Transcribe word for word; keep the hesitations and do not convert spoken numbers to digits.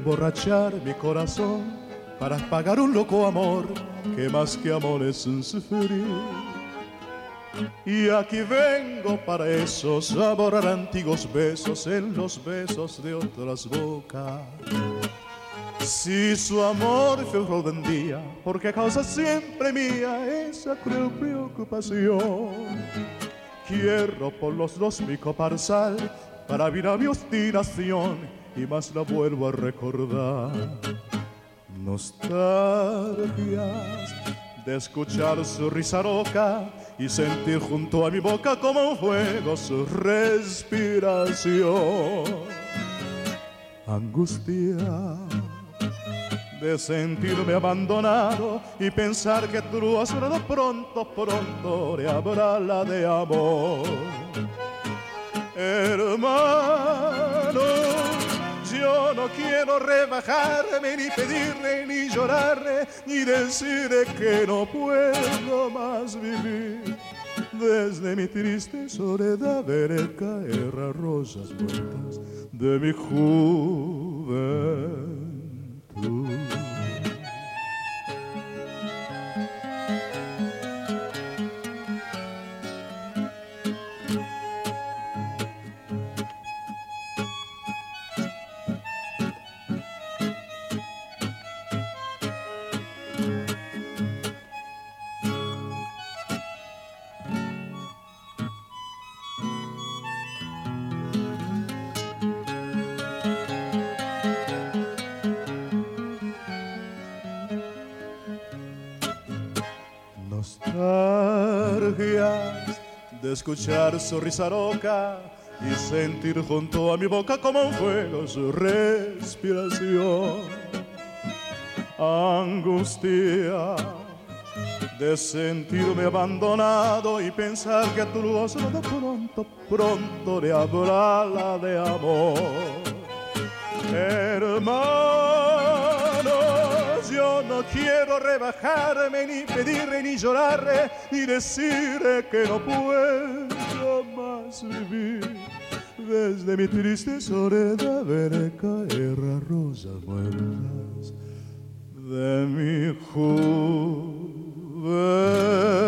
emborrachar mi corazón para pagar un loco amor que más que amor es un sufrir. Y aquí vengo para eso, saborar antiguos besos en los besos de otras bocas. Si su amor fue un robo en día, porque causa siempre mía esa cruel preocupación. Quiero por los dos mi coparsal para virar mi obstinación y más la vuelvo a recordar. Nostalgias de escuchar su risa roca y sentir junto a mi boca como un fuego su respiración. Angustia de sentirme abandonado y pensar que tú has sonado pronto, pronto le habrá la de amor. Hermano, yo no quiero rebajarme, ni pedirle, ni llorarle, ni decirle que no puedo más vivir. Desde mi triste soledad veré caer las rosas muertas de mi juventud. Nostalgias de escuchar su risa roca y sentir junto a mi boca como un fuego su respiración. Angustia de sentirme abandonado y pensar que a tu luz pronto, pronto le habrá la de amor. Hermano, yo no quiero rebajarme, ni pedirle, ni llorarle, ni decirle que no puedo más vivir. Desde mi triste soledad veré caer las rosas muertas de mi juventud.